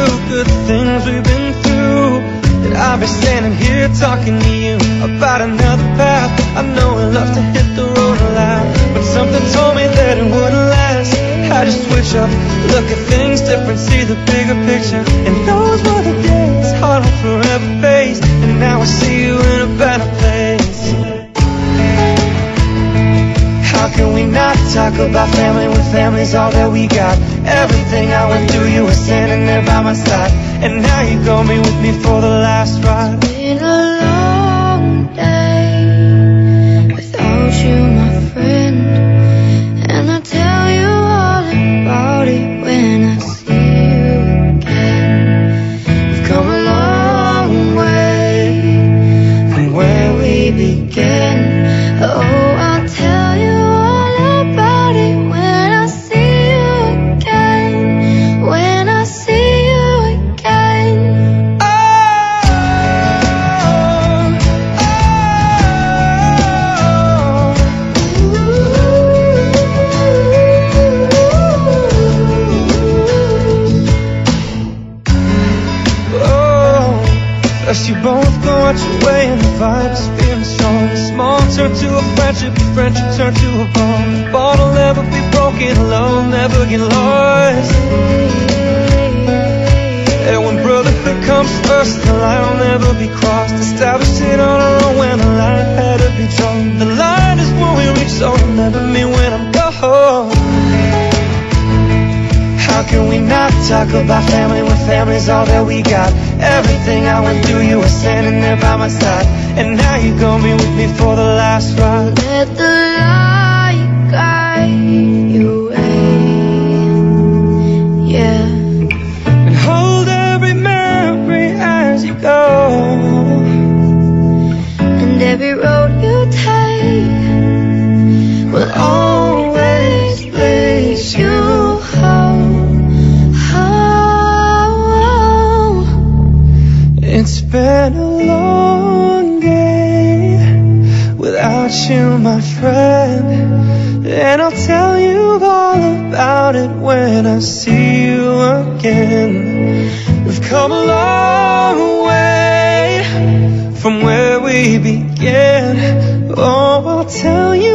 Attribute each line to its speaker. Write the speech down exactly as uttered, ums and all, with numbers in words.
Speaker 1: good things we've been through, that I'll be standing here talking to you about another path. I know we love to hit the road a lot, but something told me that it wouldn't last. Had to switch up, look at things different, see the bigger picture. And those were the days, hard on forever face. And now I see you in a better place. How can we not talk about family when family's all that we got? Everything I went through, you were standing there by my side. And now you're gonna be with me for the last ride.
Speaker 2: It's been a long day without you, my friend. And I tell you all about it when I see you again. We've come a long way from where we began. Oh, I'll tell you all about it when I see you again. When I see you again.
Speaker 1: Oh, oh, oh. As you both go out your way and the vibe's feeling strong. Small turn to a friendship, a friendship turn to a bond. The bond will never be broken, love never get lost. And when brotherhood comes first, the line will never be crossed. Established it on our own when the line had to be drawn. The line is when we reach, so it'll never mean when I'm gone. How can we not talk about family when family's all that we got? Everything I went through, you were standing there by my side. And now you're gonna be with me for the last ride.
Speaker 2: Let the light guide your way. Yeah.
Speaker 1: And hold every memory as you go.
Speaker 2: And every road you take will always place you home. Home.
Speaker 1: It's been a long day without you, my friend. And I'll tell you all about it when I see you again. We've come a long way from where we began. Oh, I'll tell you